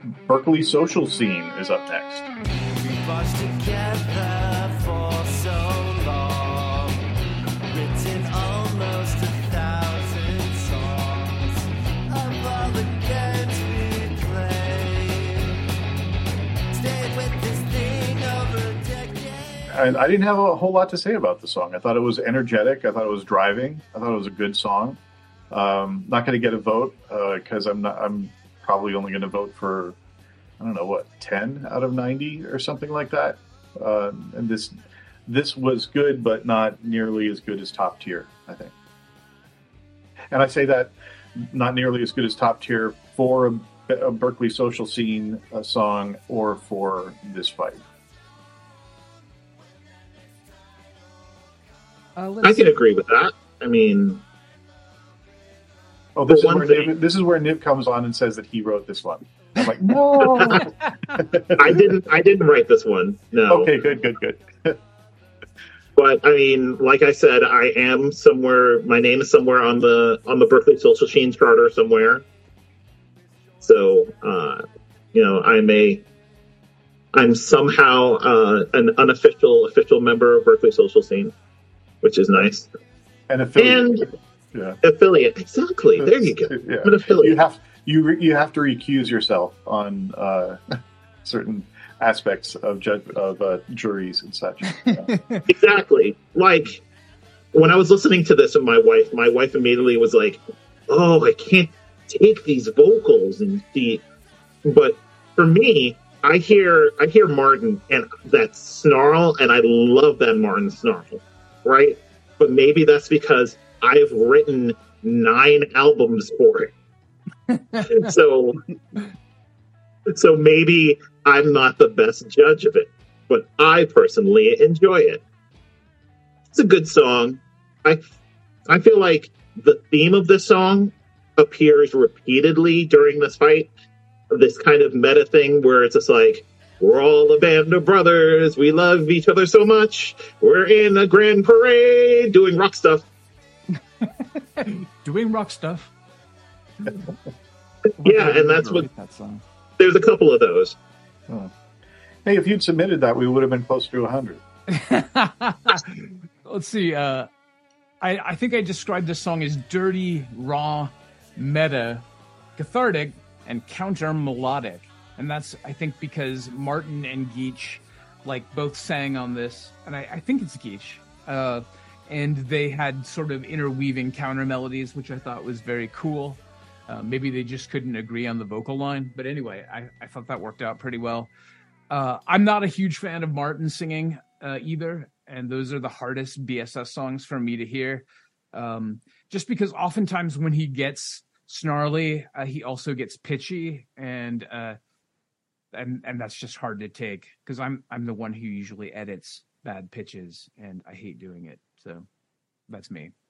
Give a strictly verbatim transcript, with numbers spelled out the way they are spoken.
Berkeley Social Scene is up next. We've watched together for so long, written almost a thousand songs of all the games we played. Stayed with this thing over a decade. And I didn't have a whole lot to say about the song. I thought it was energetic. I thought it was driving. I thought it was a good song. Um, not going to get a vote because uh, I'm not. I'm probably only going to vote for, I don't know, what, ten out of ninety or something like that. Uh, and this this was good, but not nearly as good as Top Tier, I think. And I say that not nearly as good as Top Tier for a, a Berkeley Social Scene uh, song or for this fight. Uh, I can agree with that. I mean... Oh, this is, where Niv, this is where Niv comes on and says that he wrote this one. I'm like, no. I didn't. I didn't write this one. No. Okay, good, good, good. But I mean, like I said, I am somewhere. My name is somewhere on the on the Berkeley Social Scene charter somewhere. So, uh, you know, I'm a. I'm somehow uh, an unofficial official member of Berkeley Social Scene, which is nice. An affiliate. And, Yeah. Affiliate, exactly. There you go. Yeah. An affiliate. You have you you have to recuse yourself on uh, certain aspects of ju- of uh, juries and such. Yeah. Exactly. Like when I was listening to this with my wife, my wife immediately was like, "Oh, I can't take these vocals and the." But for me, I hear I hear Martin and that snarl, and I love that Martin snarl, right? But maybe that's because I've written nine albums for it. so, so maybe I'm not the best judge of it, but I personally enjoy it. It's a good song. I, I feel like the theme of this song appears repeatedly during this fight. This kind of meta thing where it's just like, we're all a band of brothers. We love each other so much. We're in a grand parade doing rock stuff. Doing rock stuff. Yeah, and that's what. That song. There's a couple of those. Oh. Hey, if you'd submitted that, we would have been closer to one hundred. Let's see. Uh, I, I think I described this song as dirty, raw, meta, cathartic, and counter melodic. And that's, I think, because Martin and Geach, like, both sang on this. And I, I think it's Geach. Uh, and they had sort of interweaving counter melodies, which I thought was very cool. Uh, maybe they just couldn't agree on the vocal line. But anyway, I, I thought that worked out pretty well. Uh, I'm not a huge fan of Martin singing uh, either. And those are the hardest B S S songs for me to hear. Um, just because oftentimes when he gets snarly, uh, he also gets pitchy. And uh, and and that's just hard to take. Because I'm, I'm the one who usually edits bad pitches. And I hate doing it. So that's me.